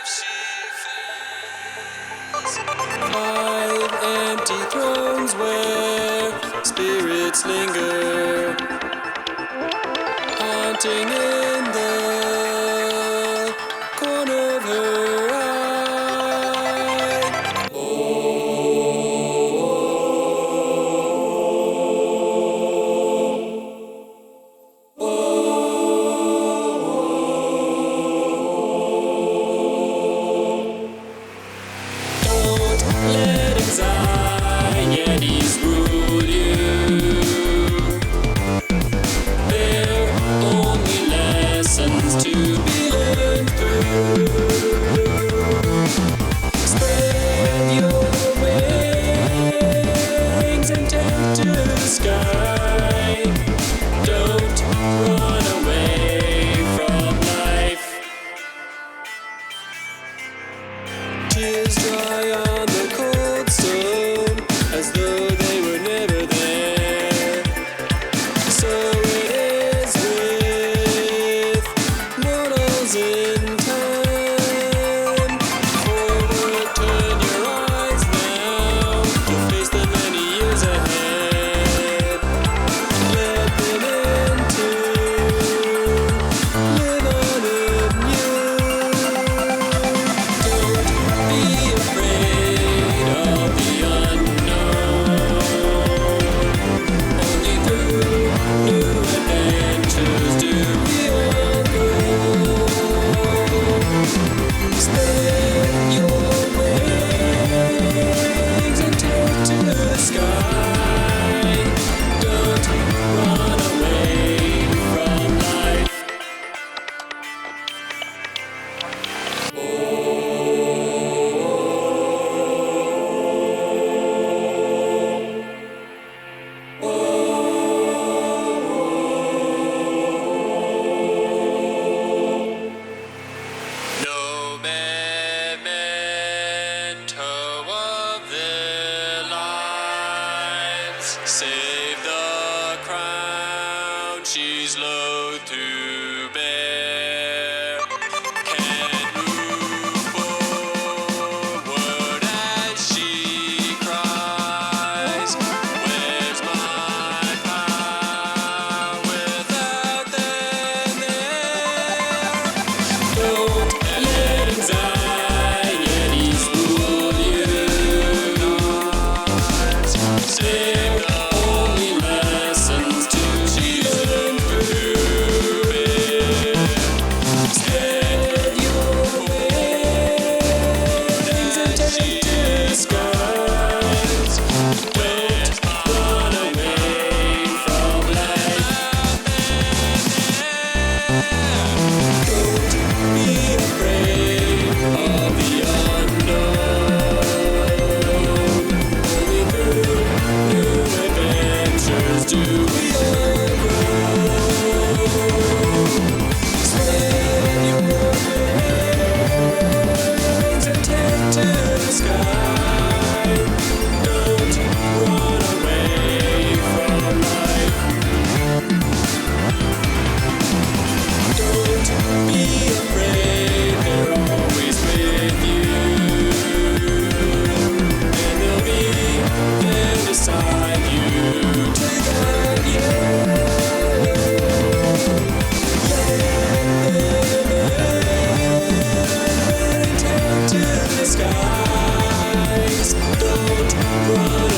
Five empty thrones where spirits linger, haunting in the corner of her eye. Don't let anxieties rule you. They're only lessons to be learned through. Spread your wings and take to the sky. Don't run away from life. Tears dry on the cold stone as though they were never there. So it is with mortals in time. Forward, turn your eyes now to face the many years ahead. Let them into live on in you. Don't be afraid of the unknown. Only through new adventures do we all grow. Spread your wings and take to the sky. Don't run away from life. No memento of their lives, save the crown she's loath to bear. Can't move forward as she cries. Where's my power without them there? Don't let anxieties rule you. Save the only lessons to learn through it. Spread your wings and take to the skies. Don't run away from life. Don't be afraid of the unknown. Only through new adventures do we all grow. Spread your wings and take to the sky. Don't run away from life. Don't be afraid, they're always with you. And they'll be there beside you to guide you. Let them take to the skies. Don't run